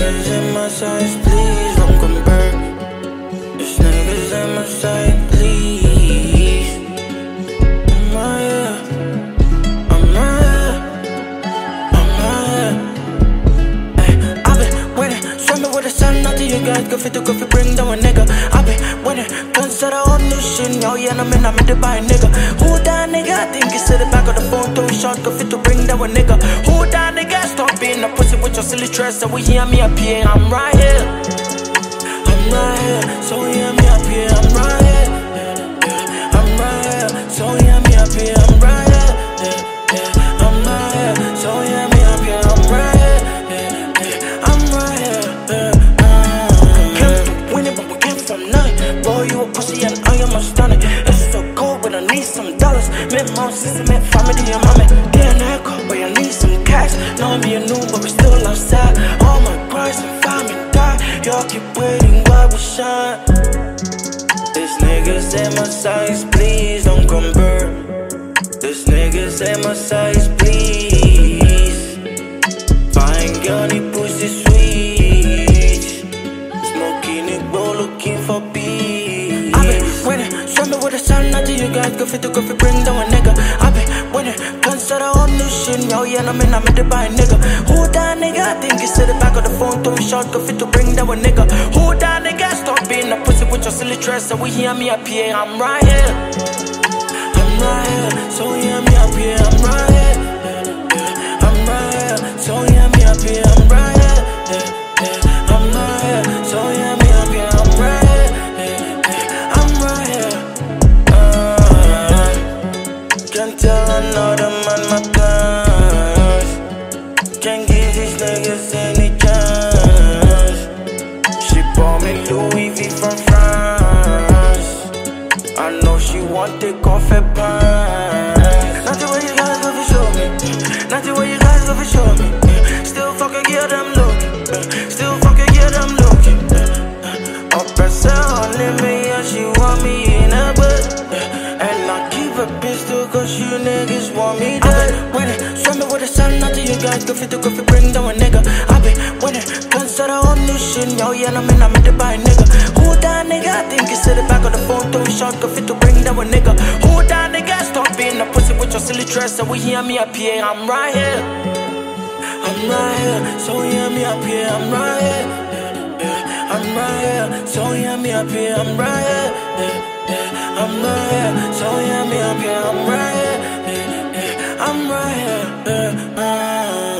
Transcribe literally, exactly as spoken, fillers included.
niggas in my size, please don't compare. These niggas in my size, please. I'm right here, I'm right here, I'm right here. Ay, I've been winning, swimming with the sun. Nothing you guys go fit to go fit, bring down a nigga. I've been winning, consider all new shit. Yo, yeah, I'm in, I'm in the buy, nigga. Who that nigga? I think he said the back of the phone, throwing shot, go fit to bring down a nigga. Who that nigga? Stop being a pussy with your silly dress. So we hear me up here, I'm right here. I'm right here, so we hear me up here, I'm right here. I'm right here, so we hear me up here, I'm right here. I'm right here, so we hear me up here, I'm right here. I'm right here. Came from winning, but we came from nothing. Boy, you a pussy and I am a stunner. It's so cold, but I need some dollars. Met mom, sister, met family, and mommy. Getting that call, but I need some cash. Know me a new, but we still outside. All my cries and family die. Y'all keep waiting while we shine. These niggas in my size, please don't compare. These niggas in my size, please. Fine girl, need pussy sweet. Smoking it, bro, looking for peace. I've been winning, swimming with the sun. Nothing you guys go fit to go fit, bring down a nigga. I've been winning, consider all new shit. Yo, yeah, I'm in, I'm in the buy, nigga. Who that nigga? I think he said the back of the phone, throwing shot, go fit to bring down a nigga. Who that nigga? Stop being a pussy with your silly dress. So we hear me up here, I'm right here. I'm right here, so we hear me up here, I'm right here. I'm right here, so we hear me up here, I'm right here. I'm right here, so we hear me up here, I'm right here. I'm right here. Uh, can't tell another man my plans. Can't give these niggas any chance. She bought me Louis V from France. I know she want take off her pants. Nothing where you guys go for show me. Nothing where you guys go for show me. Still fucking get them looking. Still fucking get them looking. Up herself on me and she want me in her butt. And I keep a pistol cause you niggas want me dead. I've been winning, swimming with the sun. Nothing you guys go fit to go fit, bring down a nigga. I've been winning, consider all new shit. Yo, yeah, I'm in, I'm in the buy, nigga. Who that nigga? I think he said the back of the phone, throwing shot, go fit to bring down a nigga. Who that nigga? Stop being a pussy with your silly dress. So we hear me up here, I'm right here. I'm right here, so we hear me up here, I'm right here. I'm right here, so we hear me up here, I'm right here. I'm right here, so we hear me up here, I'm right here. I'm right here.